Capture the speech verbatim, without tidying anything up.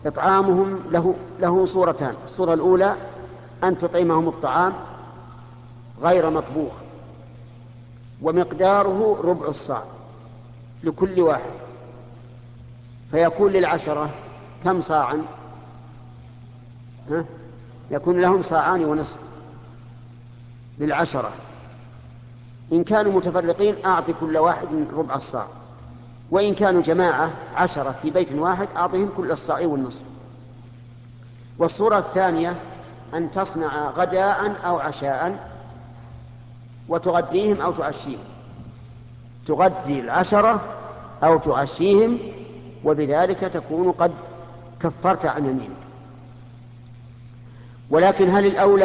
إطعامهم له, له صورتان. الصورة الأولى أن تطعمهم الطعام غير مطبوخ ومقداره ربع الصاع لكل واحد، فيكون للعشرة كم صاعا؟ ها؟ يكون لهم صاعان ونصف للعشرة. إن كانوا متفرقين أعطي كل واحد من ربع الصاع، وإن كانوا جماعة عشرة في بيت واحد أعطيهم كل الصاع والنصف. والصورة الثانية أن تصنع غداء أو عشاء وتغديهم أو تعشيهم، تغدي العشرة أو تعشيهم، وبذلك تكون قد كفرت عن يمينك. ولكن هل الأولى